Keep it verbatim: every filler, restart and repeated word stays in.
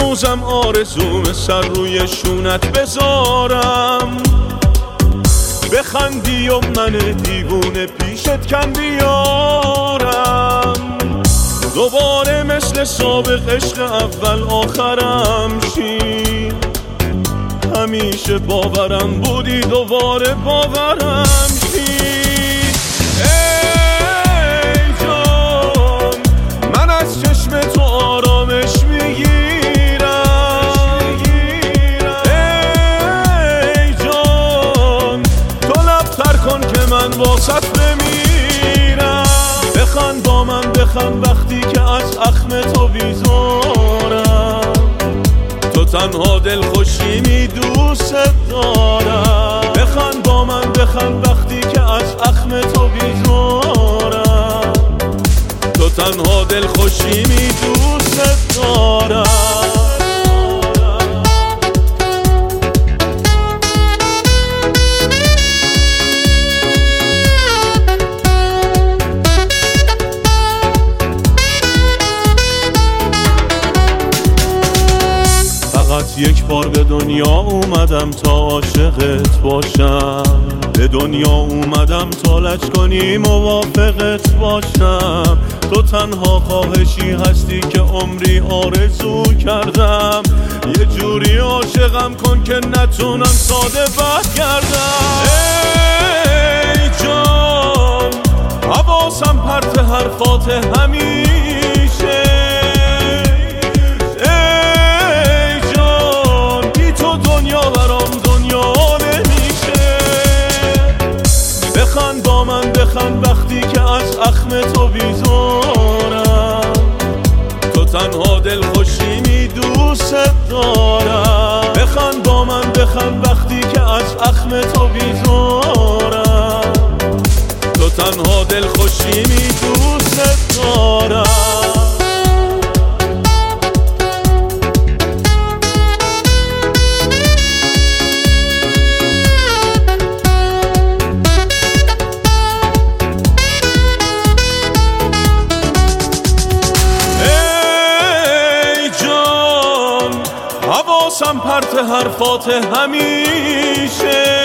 هنوزم آرزوم سر روی شونت بذارم، بخندی و من دیوونه پیشت کم بیارم، دوباره مثل سابق عشق اول آخرم شی. همیشه باورم بودی دوباره باورم شی. ای جان من از چشم تو آرامش میگیرم، ای جان تو لبتر کن که من واسط بمیرم. بخند با من بخند وقتی که از اخم تو بیزارم، تو تنها دل خوشی می دوست دارم. بخند با من بخند وقتی که از اخم تو بیزارم، تو تنها دل خوشی می دوست دارم. فقط یک بار به دنیا اومدم تا عاشقت باشم، به دنیا اومدم تا لج کنی موافقت باشم. تو تنها خواهشی هستی که عمری آرزو کردم، یه جوری عاشقم کن که نتونم ساده برگردم. ای جان حواسم پرت حرفات همیشه، بخند با من بخند وقتی که از اخم تو بیزارم، تو تنها دل خوشی می دوست دارم. بخند با من بخند وقتی که از اخم تو بیزارم، تو تنها دل خوشی می دوست دارم. حواسم پرت حرفات همیشه،